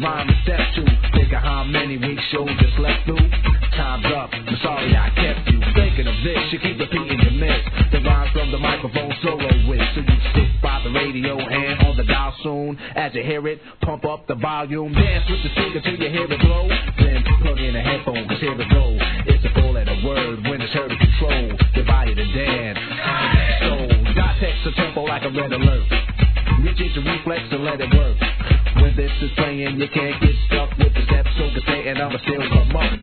rhyme and step to. Think of how many weeks shows you slept through. Time's up, I'm sorry I kept you thinking of this. You keep repeating your miss. The rhymes from the microphone solo with. So you stick by the radio and on the dial soon. As you hear it, pump up the volume. Dance with the speaker till you hear it blow. Then plug in a headphone, cause here it go. It's a four-letter word when it's heard to control your body to dance. So, dot text the tempo like a red alert. Reach into reflex and let it work. When this is playing, you can't get stuck with the steps, so to say, and I'ma still come up.